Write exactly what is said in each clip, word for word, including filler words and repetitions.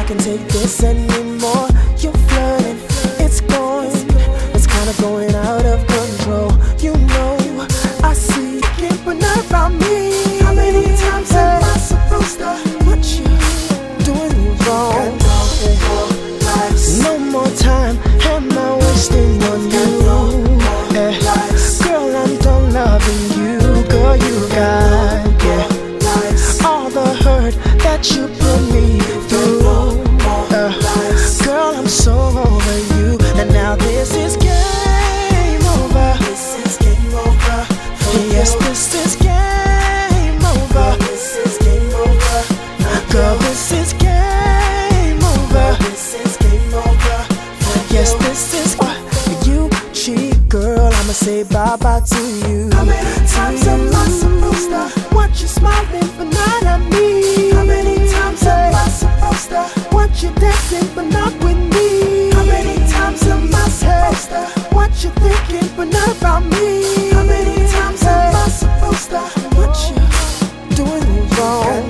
can take this anymore. You're flirting, it's going, it's kinda going out of control. You know, I see you can't put enough on me. How many times am I supposed to put you doing me wrong? No more time am I wasting on you. Eh, girl, I'm done loving you. Girl, you got, yeah, all the hurt that you put me through. Uh, girl, I'm so over you, and now this is game over. This is game over. Yes, this is game over. This is game over. Girl, this is game over. This is game over. Yes, this is what you cheat, girl. I'ma say bye bye to you. How many times am I supposed to watch you smiling but not at me? How many times am I supposed to watch you dancing but not with me? How many times am I supposed to watch you thinking but not about me? How many times am I supposed to watch you doing me wrong?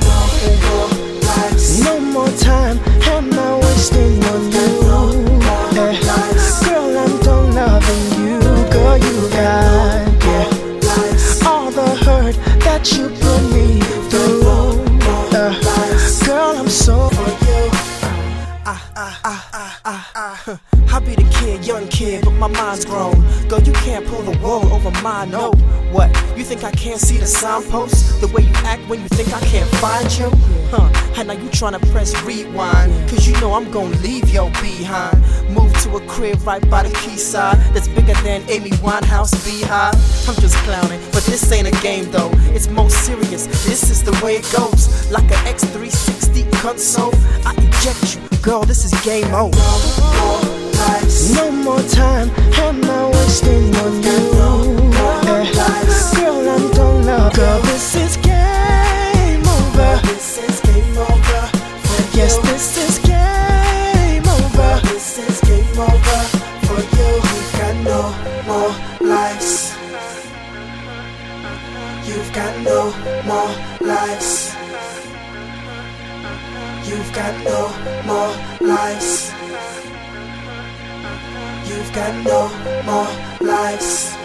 No more time am I wasting on you. Eh, girl, I'm done loving you. Girl, you got, yeah, all the hurt that you put me through. Uh, girl, I'm so for you. Ah, ah, ah, ah, ah, ah. I be the kid, young kid, but my mind's grown. Girl, you can't pull the wool over my no. What? You think I can't see the signposts? The way you act when you think I can't find you? Huh? And now you tryna press rewind, cause you know I'm gon' leave your behind. Move to a crib right by the quayside that's bigger than Amy Winehouse Beehive. I'm just clowning, but this ain't a game though. It's most serious, this is the way it goes. Like an X three sixty console, I eject you. Girl, this is game over. No more time am I wasting on you. Eh, girl, I'm done love. Girl, this is game over. This is game over. Yes, this is game over. This is game over for you. You've got no more lives. You've got no more lives. You've got no more lives. You've got no more lives.